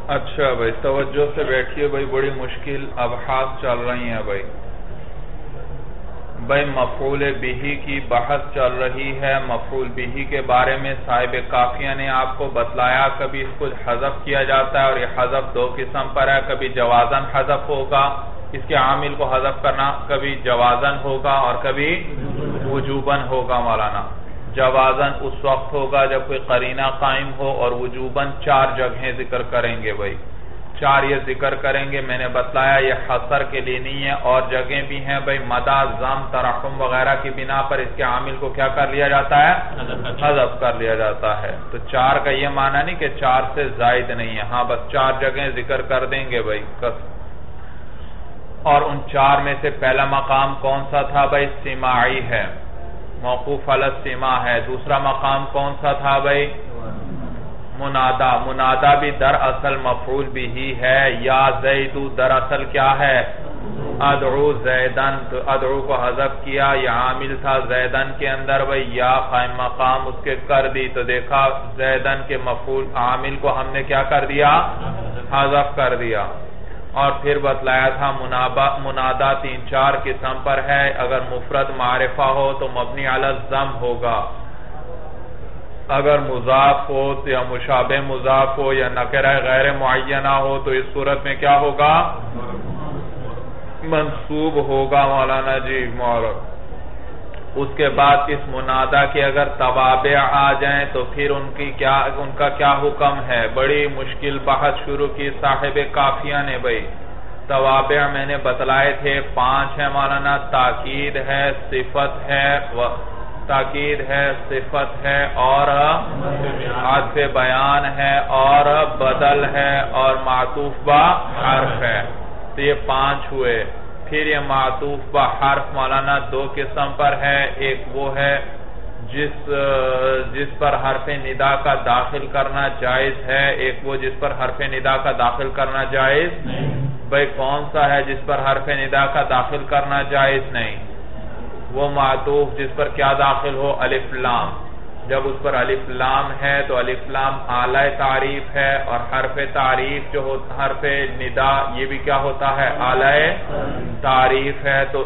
اچھا بھائی توجہ سے بیٹھیے بھائی، بڑی مشکل ابحاث چل رہی ہیں بھائی مفعول بہ کی بحث چل رہی ہے۔ مفعول بہ کے بارے میں صاحب کافیہ نے آپ کو بتلایا، کبھی اس کو حذف کیا جاتا ہے اور یہ حذف دو قسم پر ہے، کبھی جوازن حذف ہوگا، اس کے عامل کو حذف کرنا کبھی جوازن ہوگا اور کبھی وجوبن ہوگا مولانا۔ جوازن اس وقت ہوگا جب کوئی قرینہ قائم ہو، اور وجوبن 4 جگہیں ذکر کریں گے بھائی، 4 یہ ذکر کریں گے۔ میں نے بتلایا یہ حصر کے لیے نہیں ہے، اور جگہیں بھی ہیں بھائی، مدہ، ضم، ترحم وغیرہ کی بنا پر اس کے عامل کو کیا کر لیا جاتا ہے؟ حذف کر لیا جاتا ہے۔ تو 4 کا یہ معنی نہیں کہ 4 سے زائد نہیں ہے، ہاں بس 4 جگہیں ذکر کر دیں گے بھائی۔ اور ان 4 میں سے پہلا مقام کون سا تھا بھائی؟ سماعی ہے، موقوف علی السماع ہے۔ دوسرا مقام کون سا تھا بھائی؟ منادا۔ منادا بھی دراصل مفعول بہ ہے۔ یا زیدو دراصل کیا ہے؟ ادعو زیدن، تو ادعو کو حذف کیا، یہ عامل تھا زیدن کے اندر بھائی، یا قائم مقام اس کے کر دی، تو دیکھا زیدن کے مفعول عامل کو ہم نے کیا کر دیا؟ حذف کر دیا۔ اور پھر بتلایا تھا منادا 3-4 قسم پر ہے۔ اگر مفرد معرفہ ہو تو مبنی علی الضم ہوگا، اگر مضاف ہو یا مشابہ مضاف ہو یا نکرہ غیر معینہ ہو تو اس صورت میں کیا ہوگا؟ منصوب ہوگا مولانا جی مورد۔ اس کے بعد اس منادا کے اگر توابع آ جائیں تو پھر ان کا کیا حکم ہے؟ بڑی مشکل بحث شروع کی صاحب کافیہ نے بھائی۔ توابع میں نے بتلائے تھے 5 ہے مولانا، تاکید ہے، صفت ہے، صفت ہے اور عطف بیان ہے اور بدل ہے اور معطوف با حرف ہے، تو یہ 5 ہوئے۔ پھر یہ معطوف با حرف مولانا 2 قسم پر ہے، ایک وہ ہے جس پر حرف ندا کا داخل کرنا جائز ہے، ایک وہ جس پر حرف ندا کا داخل کرنا جائز بھائی کون سا ہے جس پر حرف ندا کا داخل کرنا جائز نہیں؟ وہ معطوف جس پر کیا داخل ہو؟ الف لام۔ جب اس پر الف لام ہے تو الف لام اعلی تعریف ہے، اور حرف تعریف جو ہوتا حرف ندا یہ بھی کیا ہوتا ہے؟ اعلی تعریف ہے، تو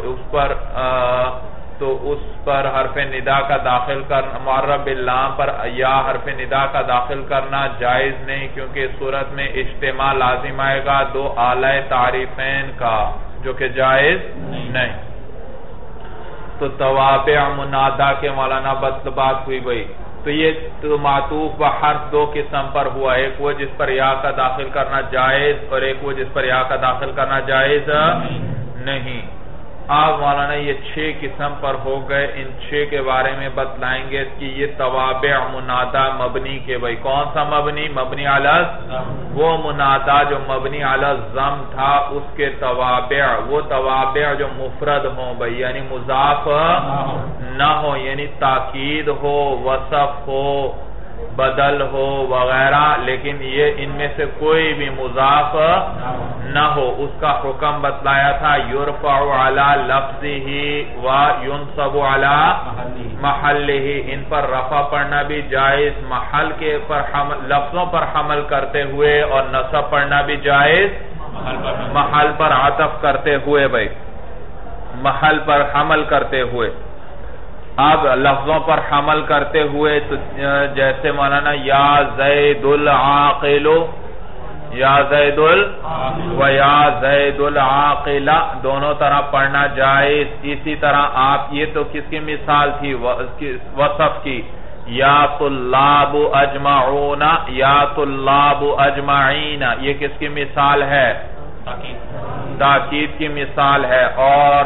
اس پر حرف ندا کا داخل کرنا، معرب باللام پر یا حرف ندا کا داخل کرنا جائز نہیں، کیونکہ اس صورت میں اجتماع لازم آئے گا 2 اعلی تعریفین کا، جو کہ جائز نہیں۔ تو توابع منادا کے مولانا بات ہوئی بھائی۔ تو یہ تو معطوف و حرف 2 قسم پر ہوا، ایک وہ جس پر یا کا داخل کرنا جائز اور ایک وہ جس پر یا کا داخل کرنا جائز نہیں۔ آپ مولانا یہ 6 قسم پر ہو گئے، ان 6 کے بارے میں بتلائیں گے کہ یہ توابع منادا مبنی کے بھائی کون سا مبنی؟ مبنی علی وہ منادا جو مبنی علی الضم تھا، اس کے توابع، وہ توابع جو مفرد ہوں بھائی، یعنی مضاف نہ ہو، یعنی تاکید ہو، وصف ہو، بدل ہو وغیرہ، لیکن یہ ان میں سے کوئی بھی مضاف نہ ہو، اس کا حکم بتلایا تھا یرفع علی لفظہ و ینصب علی محلہ، ان پر رفع پڑھنا بھی جائز، محل کے پر لفظوں پر حمل کرتے ہوئے، اور نصب پڑھنا بھی جائز محل پر عطف کرتے ہوئے بھائی، محل پر حمل کرتے ہوئے۔ اب لفظوں پر حمل کرتے ہوئے تو جیسے مولانا یا زید العاقل، یا زید و یا زید العاقل دونوں طرح پڑھنا جائز۔ اسی طرح آپ یہ تو کس کی مثال تھی؟ وصف کی، یا طلاب اجمعون، یا طلاب اجمعین، یہ کس کی مثال ہے؟ تاکید کی مثال ہے۔ اور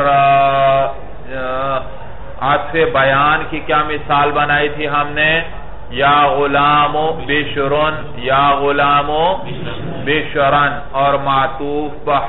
عطف بیان کی کیا مثال بنائی تھی ہم نے؟ یا غلام بشرن، یا غلام بشرن، اور معطوف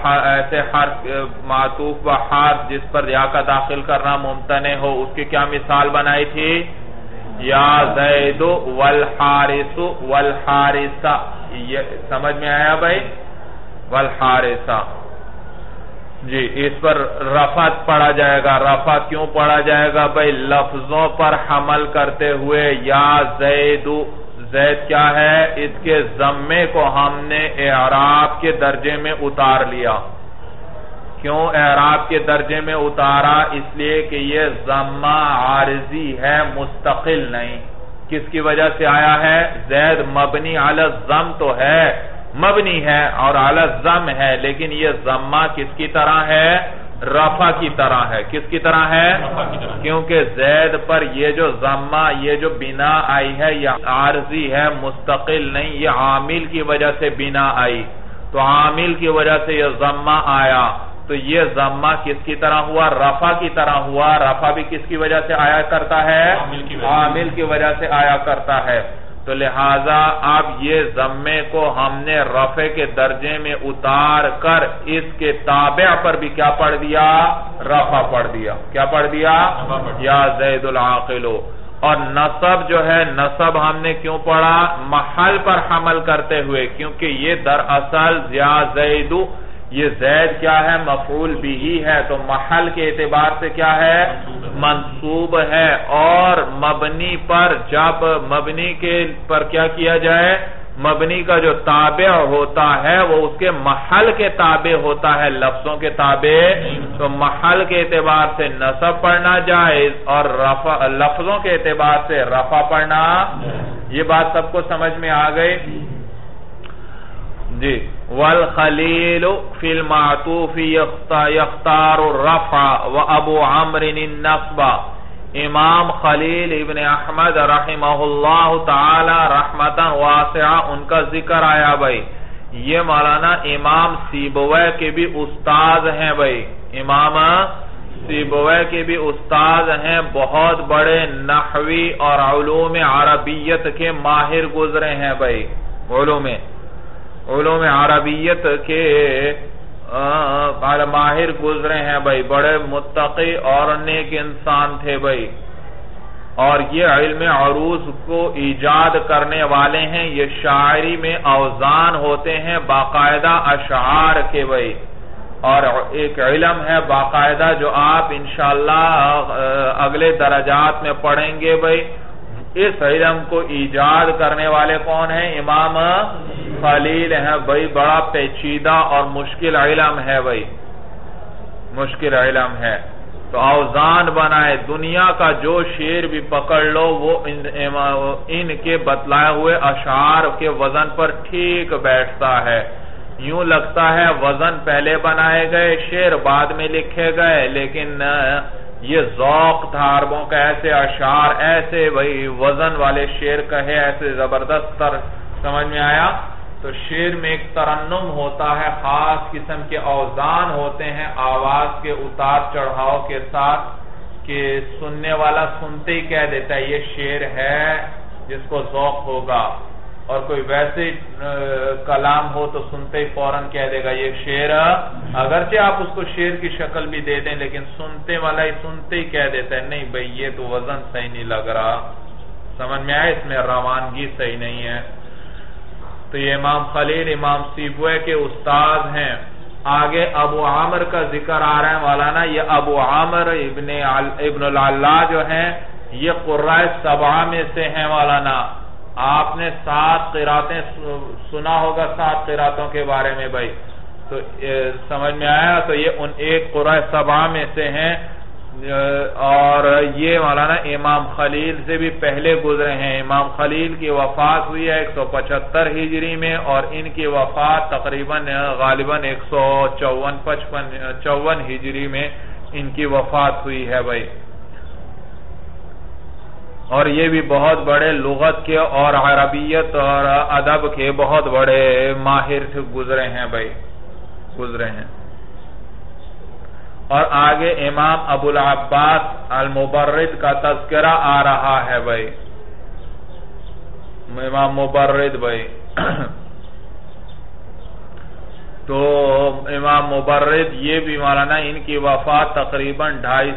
بحرف جس پر یا کا داخل کرنا ممتنع ہو، اس کی کیا مثال بنائی تھی؟ یا زید والحارس والحارسہ، یہ سمجھ میں آیا بھائی؟ والحارسہ جی، اس پر رفعت پڑھا جائے گا۔ رفعت کیوں پڑھا جائے گا بھائی؟ لفظوں پر حمل کرتے ہوئے، یا زید کیا ہے؟ اس کے ضمے کو ہم نے اعراب کے درجے میں اتار لیا. کیوں اعراب کے درجے میں اتارا؟ اس لیے کہ یہ ضمہ عارضی ہے، مستقل نہیں. کس کی وجہ سے آیا ہے؟ زید مبنی علی الضم تو ہے، مبنی ہے اور علی الضم ہے، لیکن یہ ضمہ کس کی طرح ہے؟ رفع کی طرح ہے. کس کی طرح ہے؟ کیونکہ زید پر یہ جو ضمہ، یہ جو بنا آئی ہے، یہ عارضی ہے، مستقل نہیں، یہ عامل کی وجہ سے بنا آئی. تو عامل کی وجہ سے یہ ضمہ آیا، تو یہ ضمہ کس کی طرح ہوا؟ رفع کی طرح ہوا. رفع بھی کس کی وجہ سے آیا کرتا ہے؟ عامل کی وجہ سے آیا کرتا ہے. تو لہذا اب یہ ضمے کو ہم نے رفع کے درجے میں اتار کر اس کے تابع پر بھی کیا پڑھ دیا؟ رفع پڑھ دیا. کیا پڑھ دیا؟ یا زید العاقل. اور نصب جو ہے، نصب ہم نے کیوں پڑھا؟ محل پر حمل کرتے ہوئے، کیونکہ یہ دراصل یا زید، یہ زید کیا ہے؟ مفعول بھی ہے، تو محل کے اعتبار سے کیا ہے؟ منصوب ہے. اور مبنی پر جب مبنی کے پر کیا کیا جائے؟ مبنی کا جو تابع ہوتا ہے وہ اس کے محل کے تابع ہوتا ہے، لفظوں کے تابع. تو محل کے اعتبار سے نصب پڑھنا جائز اور لفظوں کے اعتبار سے رفع پڑھنا. یہ بات سب کو سمجھ میں آ گئی جی. والخلیل فی المعطوف یختار الرفع وابو عمرو النصب. امام خلیل ابن احمد رحمہ اللہ تعالی رحمتا واسعہ ان کا ذکر آیا بھائی. یہ مولانا امام سیبویہ کے بھی استاد ہیں بھائی. امام سیبویہ کے بھی استاد ہیں، بہت بڑے نحوی اور علوم عربیت کے ماہر گزرے ہیں بھائی. علوم عربیت کے ماہر گزرے ہیں بھائی. بڑے متقی اور نیک انسان تھے بھائی. اور یہ علم عروض کو ایجاد کرنے والے ہیں. یہ شاعری میں اوزان ہوتے ہیں باقاعدہ اشعار کے بھائی. اور ایک علم ہے باقاعدہ جو آپ انشاءاللہ اگلے درجات میں پڑھیں گے بھائی. اس علم کو ایجاد کرنے والے کون ہیں؟ امام خلیل ہیں بھائی. بڑا پیچیدہ اور مشکل علم ہے بھائی، مشکل علم ہے. تو اوزان بنائے، دنیا کا جو شعر بھی پکڑ لو وہ ان کے بتلائے ہوئے اشعار کے وزن پر ٹھیک بیٹھتا ہے. یوں لگتا ہے وزن پہلے بنائے گئے، شعر بعد میں لکھے گئے، لیکن یہ ذوق تھا عربوں کا. ایسے اشعار، ایسے بھائی وزن والے شعر کہے، ایسے زبردست سمجھ میں آیا. تو شعر میں ایک ترنم ہوتا ہے، خاص قسم کے اوزان ہوتے ہیں آواز کے اتار چڑھاؤ کے ساتھ، کہ سننے والا سنتے ہی کہہ دیتا ہے یہ شعر ہے جس کو ذوق ہوگا. اور کوئی ویسے کلام ہو تو سنتے ہی فوراً کہہ دے گا یہ شعر، اگرچہ آپ اس کو شعر کی شکل بھی دے دیں لیکن سنتے والا ہی سنتے ہی کہہ دیتا ہے نہیں بھئی یہ تو وزن صحیح نہیں لگ رہا. سمجھ میں آیا؟ اس میں روانگی صحیح نہیں ہے. تو یہ امام خلیل امام سیبویہ کے استاد ہیں. آگے ابو عامر کا ذکر آ رہا ہے مولانا. یہ ابو عامر ابن العلا جو ہیں یہ قرائے سبعہ میں سے ہیں مولانا. آپ نے 7 قراتیں سنا ہوگا، 7 قراتوں کے بارے میں بھائی. تو سمجھ میں آیا؟ تو یہ ان ایک قرائے سبعہ میں سے ہیں. اور یہ مولانا امام خلیل سے بھی پہلے گزرے ہیں. امام خلیل کی وفات ہوئی ہے 175 ہجری میں، اور ان کی وفات تقریباً غالباً 154 ہجری میں ان کی وفات ہوئی ہے بھائی. اور یہ بھی بہت بڑے لغت کے اور عربیت اور ادب کے بہت بڑے ماہر سے گزرے ہیں بھائی، گزرے ہیں. اور آگے امام ابو العباس المبرد کا تذکرہ آ رہا ہے بھائی. امام مبرد بھائی تو امام مبرد یہ بھی مولانا ان کی وفات تقریباً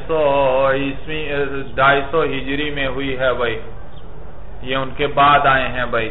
250 ہجری میں ہوئی ہے بھائی. یہ ان کے بعد آئے ہیں بھائی.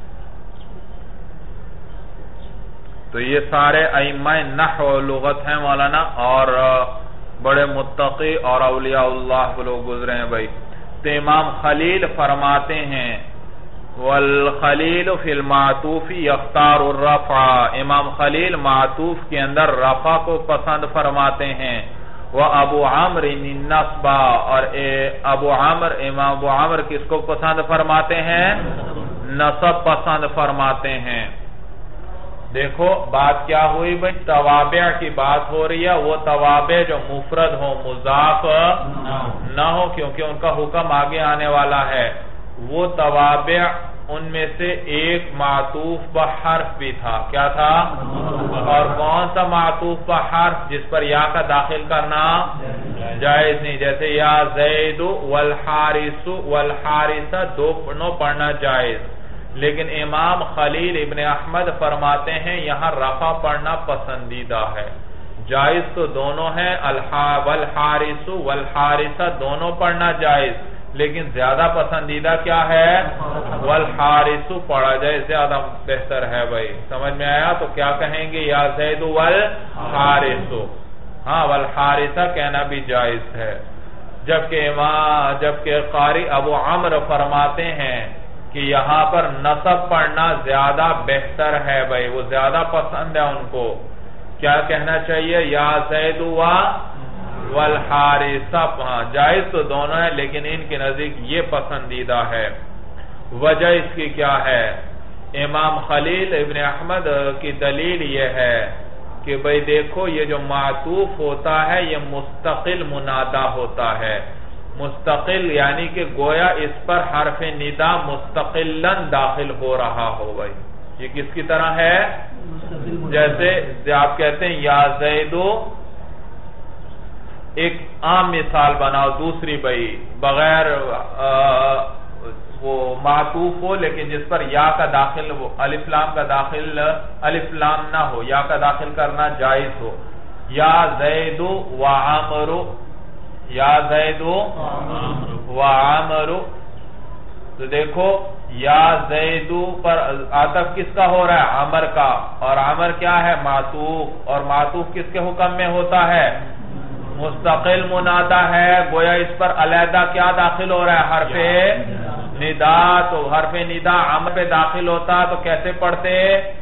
تو یہ سارے ائمہ نحو و لغت ہیں مولانا، اور بڑے متقی اور اولیاء اللہ لوگ گزرے ہیں بھائی. تو امام خلیل فرماتے ہیں والخلیل فی المعطوف یختار الرفع، امام خلیل معطوف کے اندر رفع کو پسند فرماتے ہیں. وابو عمرو النصب، اور امام ابو عمر کس کو پسند فرماتے ہیں؟ نصب پسند فرماتے ہیں. دیکھو بات کیا ہوئی بھئی، توابع کی بات ہو رہی ہے. وہ توابع جو مفرد ہو، مضاف نہ ہو، کیونکہ ان کا حکم آگے آنے والا ہے. وہ توابع ان میں سے ایک معطوف بحرف بھی تھا. کیا تھا؟ اور کون سا معطوف بحرف جس پر یا کا داخل کرنا جائز نہیں؟ جیسے یا زید والحارث، والحارث دونوں پڑھنا جائز. لیکن امام خلیل ابن احمد فرماتے ہیں یہاں رفع پڑھنا پسندیدہ ہے. جائز تو دونوں ہیں، والحارث والحارث دونوں پڑھنا جائز، لیکن زیادہ پسندیدہ کیا ہے؟ والحارث پڑھا جائے، زیادہ بہتر ہے. بھائی سمجھ میں آیا؟ تو کیا کہیں گے؟ یا زید والحارث. ہاں، والحارث کہنا بھی جائز ہے. جبکہ قاری ابو عمرو فرماتے ہیں کہ یہاں پر نصب پڑھنا زیادہ بہتر ہے. بھائی وہ زیادہ پسند ہے ان کو. کیا کہنا چاہیے؟ یا زید والحارث. ہاں جائز تو دونوں ہیں، لیکن ان کے نزدیک یہ پسندیدہ ہے. وجہ اس کی کیا ہے؟ امام خلیل ابن احمد کی دلیل یہ ہے کہ بھئی دیکھو یہ جو معطوف ہوتا ہے یہ مستقل منادہ ہوتا ہے. مستقل یعنی کہ گویا اس پر حرف ندا مستقلاً داخل ہو رہا ہو. بھائی یہ کس کی طرح ہے؟ جیسے آپ کہتے ہیں یا زیدو، ایک عام مثال بناؤ دوسری بھائی، بغیر وہ معطوف ہو لیکن جس پر یا کا داخل، وہ الف لام کا داخل، الف لام نہ ہو، یا کا داخل کرنا جائز ہو. یا زیدو وعمرو، یا زیدو وعمرو. تو دیکھو یا زیدو پر عطف کس کا ہو رہا ہے؟ عمر کا. اور عمر کیا ہے؟ معطوف. اور معطوف کس کے حکم میں ہوتا ہے؟ مستقل منادہ ہے. گویا اس پر علیحدہ کیا داخل ہو رہا ہے؟ حرف ندا. تو حرف ندا عمر پہ داخل ہوتا تو کیسے پڑھتے؟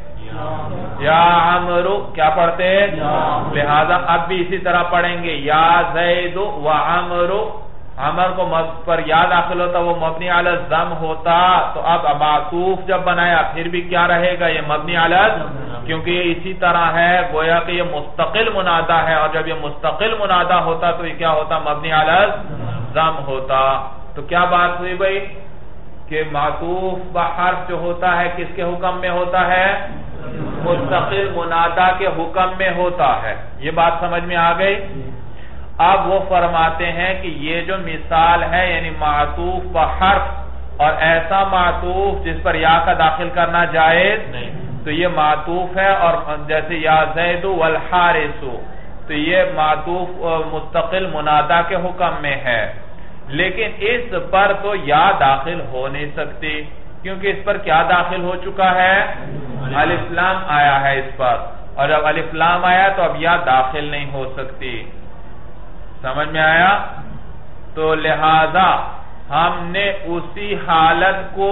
یا عمرو. کیا پڑھتے؟ لہذا اب بھی اسی طرح پڑھیں گے. یا زید و عمرو. عمر کو پر یا داخل ہوتا وہ مبنی علی الضم ہوتا. تو اب معطوف جب بنایا پھر بھی کیا رہے گا؟ یہ مبنی علی الضم، کیونکہ یہ اسی طرح ہے. گویا کہ یہ مستقل منادہ ہے، اور جب یہ مستقل منادہ ہوتا تو یہ کیا ہوتا؟ مبنی علی الضم ہوتا. تو کیا بات ہوئی بھئی کہ معطوف بحرف جو ہوتا ہے کس کے حکم میں ہوتا ہے؟ مستقل منادہ کے حکم میں ہوتا ہے. یہ بات سمجھ میں آ گئی؟ اب وہ فرماتے ہیں کہ یہ جو مثال ہے یعنی معطوف بحرف اور ایسا معطوف جس پر یا کا داخل کرنا جائز نہیں، تو یہ معطوف ہے. اور جیسے یا زید والحارث، تو یہ معطوف مستقل منادہ کے حکم میں ہے. لیکن اس پر تو یا داخل ہو نہیں سکتی، کیونکہ اس پر کیا داخل ہو چکا ہے؟ الف لام آیا ہے اس پر. اور جب الف لام آیا تو اب یا داخل نہیں ہو سکتی. سمجھ میں آیا؟ تو لہذا ہم نے اسی حالت کو،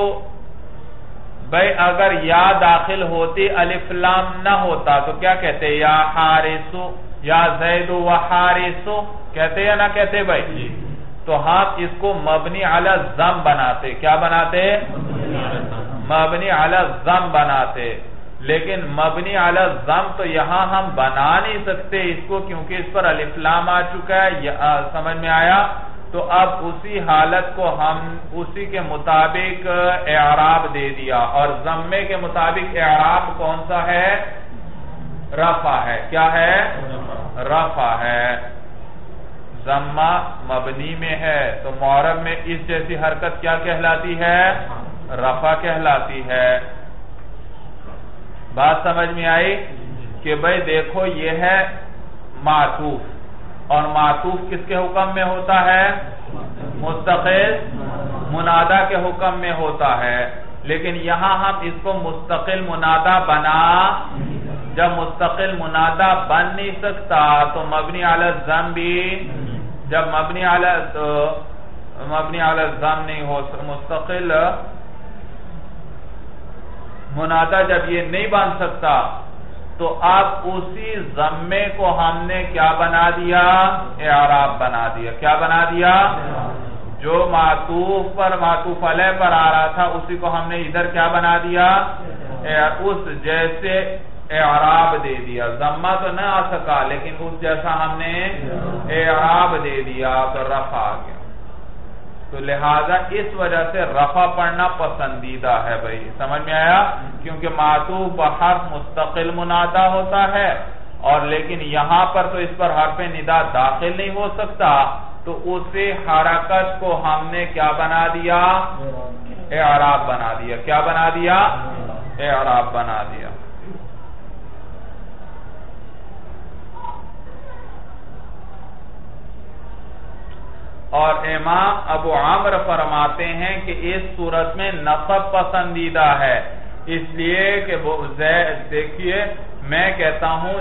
بھئی اگر یا داخل ہوتی الف لام نہ ہوتا تو کیا کہتے؟ یا حارثو، یا زید و حارثو کہتے یا نہ کہتے بھائی؟ تو ہم اس کو مبنی علی الضم بناتے. کیا بناتے؟ مبنی علی الضم بناتے. لیکن مبنی علی الضم تو یہاں ہم بنا نہیں سکتے اس کو، کیونکہ اس پر الف لام آ چکا ہے. سمجھ میں آیا؟ تو اب اسی حالت کو ہم اسی کے مطابق اعراب دے دیا. اور ضمے کے مطابق اعراب کون سا ہے؟ رفع ہے. کیا ہے؟ رفع ہے. ضمہ مبنی میں ہے تو معرب میں اس جیسی حرکت کیا کہلاتی ہے؟ رفع کہلاتی ہے. بات سمجھ میں آئی کہ بھئی دیکھو یہ ہے معطوف، اور معطوف کس کے حکم میں ہوتا ہے؟ مستقل منادہ کے حکم میں ہوتا ہے. لیکن یہاں ہم اس کو مستقل منادہ بنا، جب مستقل منادہ بن نہیں سکتا تو مبنی علی الضم بھی، جب مبنی علی الضم نہیں ہو مستقل منادہ جب یہ نہیں بن سکتا تو اب اسی ضمے کو ہم نے کیا بنا دیا؟ اعراب بنا دیا. کیا بنا دیا؟ جو معطوف پر معطوف علیہ پر آ رہا تھا اسی کو ہم نے ادھر کیا بنا دیا؟ اس جیسے اعراب دے دیا. ضمہ تو نہ آ سکا لیکن اس جیسا ہم نے اعراب دے دیا تو رفع آ گیا. تو لہذا اس وجہ سے رفع پڑھنا پسندیدہ ہے بھائی. سمجھ میں آیا؟ کیونکہ معطوف بحرف مستقل منادہ ہوتا ہے اور لیکن یہاں پر تو اس پر حرف ندا داخل نہیں ہو سکتا تو اسی حرکت کو ہم نے کیا بنا دیا؟ اعراب بنا دیا. کیا بنا دیا؟ اعراب بنا دیا. اور امام ابو عامر فرماتے ہیں کہ اس صورت میں نصب پسندیدہ ہے اس لیے کہ وہ دیکھیے میں کہتا ہوں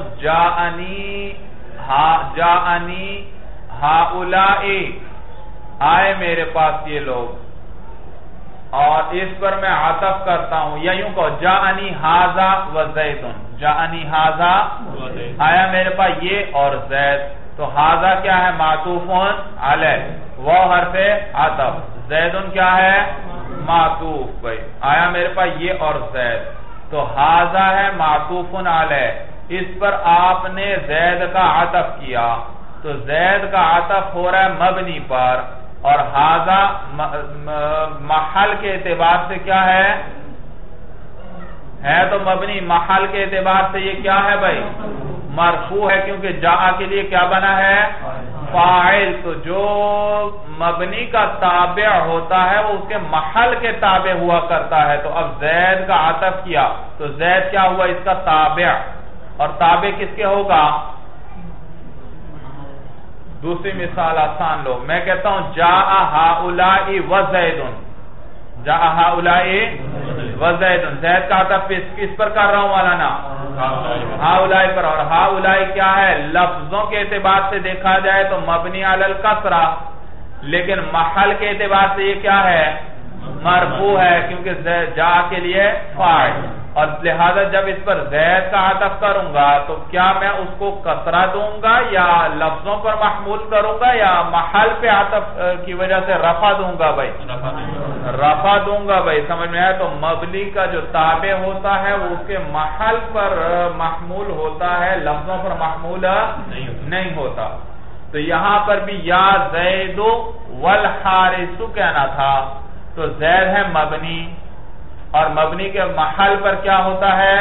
جاءنی ہاؤلائی آئے میرے پاس یہ لوگ اور اس پر میں عطف کرتا ہوں یا یوں کہو جاءنی ھذا و زیدن. جاءنی ھذا آیا میرے پاس یہ اور زید. تو ھذا کیا ہے؟ معطوف علیہ وہ حرف عطف. زیدن کیا ہے؟ معطوف. بھائی آیا میرے پاس یہ اور زید تو ھذا ہے معطوف علیہ. اس پر آپ نے زید کا عطف کیا تو زید کا عطف ہو رہا ہے مبنی پر اور ھذا محل کے اعتبار سے کیا ہے تو مبنی. محل کے اعتبار سے یہ کیا ہے بھائی؟ مرفوع ہے کیونکہ جاء کے لیے کیا بنا ہے؟ فاعل. تو جو مبنی کا تابع ہوتا ہے وہ اس کے محل کے تابع ہوا کرتا ہے. تو اب زید کا عطف کیا تو زید کیا ہوا؟ اس کا تابع. اور تابع کس کے ہوگا؟ دوسری مثال آسان لو. میں کہتا ہوں جاء ہؤلاء و زیدن. جاء ہؤلاء و زیدن. زید کا عطف کس پر کر رہا ہوں مولانا؟ ہؤلاء پر. اور ہؤلاء کیا ہے؟ لفظوں کے اعتبار سے دیکھا جائے تو مبنی علی الکسرہ لیکن محل کے اعتبار سے یہ کیا ہے؟ مرفوع ہے کیونکہ جاء کے لیے فاعل. اور لہذا جب اس پر زید کا عطف کروں گا تو کیا میں اس کو کسرہ دوں گا یا لفظوں پر محمول کروں گا یا محل پہ عطف کی وجہ سے رفع دوں گا بھائی؟ رفع دوں گا بھائی. سمجھ میں آیا؟ تو مبنی کا جو تابع ہوتا ہے وہ اس کے محل پر محمول ہوتا ہے لفظوں پر محمول نہیں ہوتا. تو یہاں پر بھی یا زید والحارث کہنا تھا تو زید ہے مبنی اور مبنی کے محل پر کیا ہوتا ہے؟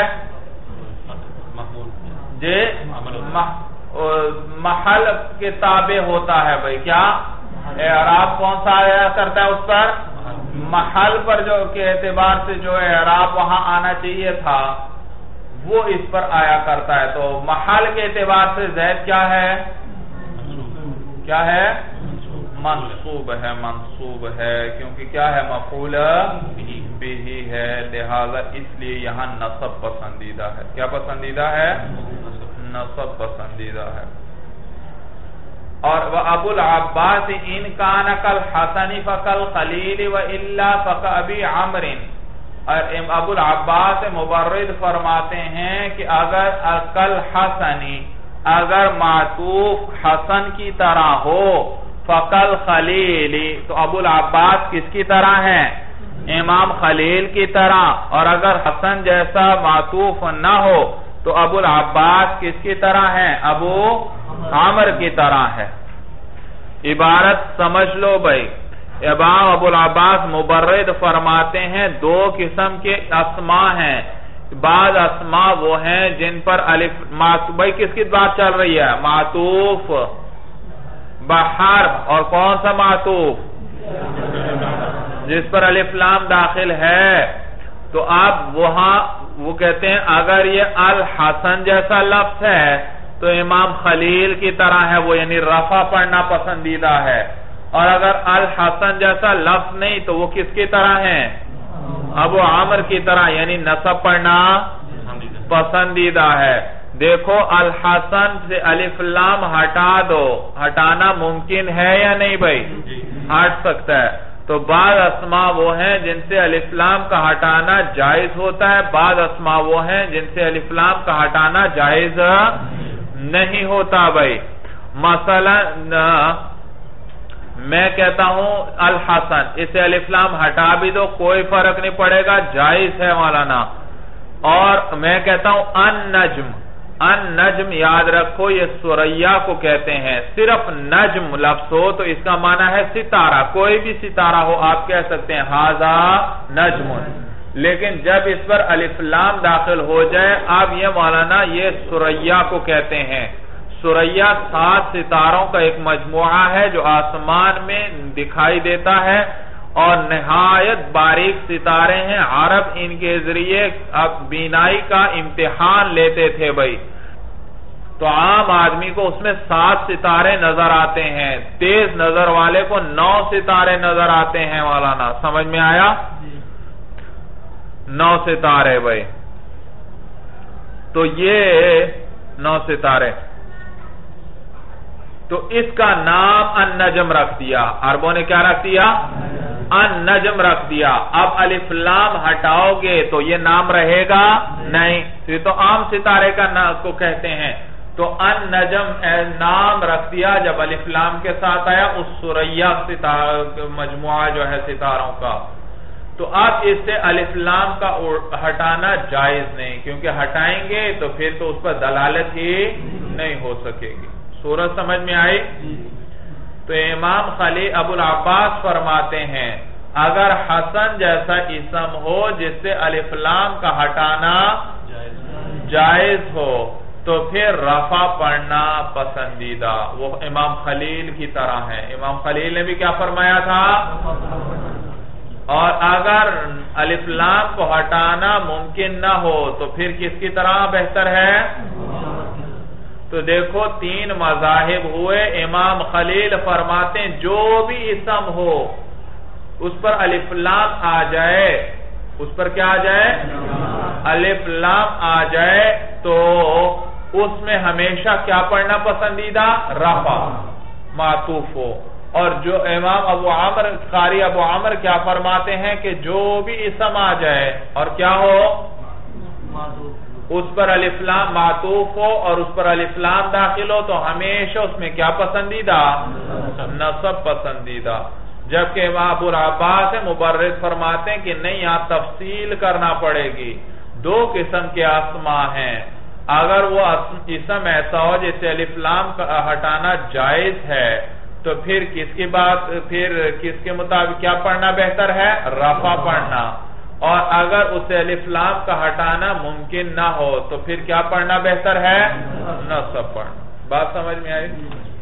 محل کے تابع ہوتا ہے بھائی. کیا اعراب کون سا آیا کرتا ہے اس پر؟ محل پر جو کے اعتبار سے جو اعراب وہاں آنا چاہیے تھا وہ اس پر آیا کرتا ہے. تو محل کے اعتبار سے زید کیا ہے؟ کیا ہے؟ منصوب ہے. منصوب ہے کیونکہ کیا ہے؟ مفعول بھی ہے. لہذا اس لیے یہاں نصب پسندیدہ ہے. کیا پسندیدہ ہے؟ نصب پسندیدہ ہے. اور ابو العباس ان کان کالحسن فکالخلیل والا فکابی عمر. اور ابو العباس مبرد فرماتے ہیں کہ اگر کالحسن اگر معطوف حسن کی طرح ہو فکالخلیل تو ابو العباس کس کی طرح ہیں؟ امام خلیل کی طرح. اور اگر حسن جیسا معطوف نہ ہو تو ابو العباس کس کی طرح ہیں؟ ابو عامر کی طرح ہے. عبارت سمجھ لو بھائی. امام ابو العباس مبرد فرماتے ہیں دو قسم کے اسماء ہیں. بعض اسماء وہ ہیں جن پر الف بھائی کس کی بات چل رہی ہے؟ معطوف بحرف. اور کون سا معطوف؟ جس پر الف لام داخل ہے. تو آپ وہاں وہ کہتے ہیں اگر یہ الحسن جیسا لفظ ہے تو امام خلیل کی طرح ہے وہ یعنی رفع پڑھنا پسندیدہ ہے. اور اگر الحسن جیسا لفظ نہیں تو وہ کس کی طرح ہے؟ ابو عامر کی طرح یعنی نصب پڑھنا پسندیدہ ہے. دیکھو الحسن سے الف لام ہٹا دو. ہٹانا ممکن ہے یا نہیں بھائی؟ ہٹ سکتا ہے. تو بعض اسماء وہ ہیں جن سے الف لام کا ہٹانا جائز ہوتا ہے، بعض اسماء وہ ہیں جن سے الف لام کا ہٹانا جائز نہیں ہوتا بھائی. مثلا میں کہتا ہوں الحسن، اسے الف لام ہٹا بھی دو کوئی فرق نہیں پڑے گا، جائز ہے مولانا. اور میں کہتا ہوں النجم، النجم یاد رکھو یہ ثریا کو کہتے ہیں. صرف نجم لفظ ہو تو اس کا معنی ہے ستارہ، کوئی بھی ستارہ ہو آپ کہہ سکتے ہیں ھذا نجم. لیکن جب اس پر الف لام داخل ہو جائے اب یہ مولانا یہ ثریا کو کہتے ہیں. ثریا 7 ستاروں کا ایک مجموعہ ہے جو آسمان میں دکھائی دیتا ہے اور نہایت باریک ستارے ہیں. عرب ان کے ذریعے اب بینائی کا امتحان لیتے تھے بھائی، تو عام آدمی کو اس میں 7 ستارے نظر آتے ہیں، تیز نظر والے کو 9 ستارے نظر آتے ہیں مولانا. سمجھ میں آیا؟ 9 ستارے بھائی. تو یہ 9 ستارے، تو اس کا نام النجم رکھ دیا. عربوں نے کیا رکھ دیا؟ النجم رکھ دیا. اب الف لام ہٹاؤ گے تو یہ نام رہے گا نہیں، یہ تو عام ستارے کا نام کو کہتے ہیں. تو النجم نام رکھ دیا جب الف لام کے ساتھ آیا اس ثریا مجموعہ جو ہے ستاروں کا. تو اب اس سے الف لام کا ہٹانا جائز نہیں، کیونکہ ہٹائیں گے تو پھر تو اس پر دلالت ہی نہیں ہو سکے گی. سورج سمجھ میں آئی؟ تو امام خلیل ابو العباس فرماتے ہیں اگر حسن جیسا اسم ہو جس سے الف لام کا ہٹانا جائز ہو تو پھر رفع پڑھنا پسندیدہ. وہ امام خلیل کی طرح ہے. امام خلیل نے بھی کیا فرمایا تھا؟ اور اگر الف لام کو ہٹانا ممکن نہ ہو تو پھر کس کی طرح بہتر ہے؟ تو دیکھو 3 مذاہب ہوئے. امام خلیل فرماتے ہیں جو بھی اسم ہو اس پر الف لام آ جائے، اس پر کیا آ جائے؟ الف لام آ جائے تو اس میں ہمیشہ کیا پڑھنا پسندیدہ؟ رفع معطوف ہو. اور جو امام ابو عامر قاری ابو عامر کیا فرماتے ہیں کہ جو بھی اسم آ جائے اور کیا ہو اس پر الف لام معطوف ہو اور اس پر الف لام داخل ہو تو ہمیشہ اس میں کیا پسندیدہ؟ نصب پسندیدہ. جبکہ امام ابو العباس مبرد فرماتے ہیں کہ نہیں، یہاں تفصیل کرنا پڑے گی. 2 قسم کے اسماء ہیں، اگر وہ اسم ایسا ہو جیسے الف لام کا ہٹانا جائز ہے تو پھر کس کے مطابق کیا پڑھنا بہتر ہے؟ رفع پڑھنا. اور اگر اسے الف لام کا ہٹانا ممکن نہ ہو تو پھر کیا پڑھنا بہتر ہے؟ نصب پڑھنا. بات سمجھ میں آئی؟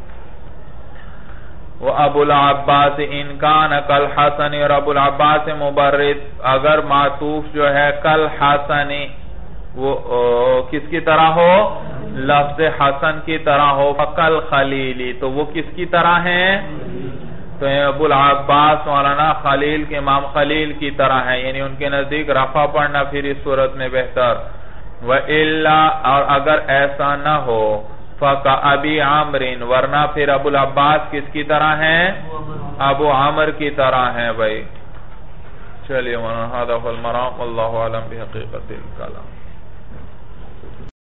وہ ابو العباس انکان کل حسن، اور ابو العباس مبرد اگر معطوف جو ہے کل حسن وہ کس کی طرح ہو؟ لفظ حسن کی طرح ہو. فکل خلیلی تو وہ کس کی طرح ہیں؟ تو ابو العباس مولانا خلیل کے امام خلیل کی طرح ہے، یعنی ان کے نزدیک رفع پڑھنا پھر اس صورت میں بہتر. وَإِلَّا اور اگر ایسا نہ ہو فَكَأَبِي عَمْرٍ ورنہ پھر ابو العباس کس کی طرح ہیں؟ ابو عمر کی طرح ہیں بھائی. چلیے مولانا هذا هو المرام والله اعلم بحقیقت الکلام.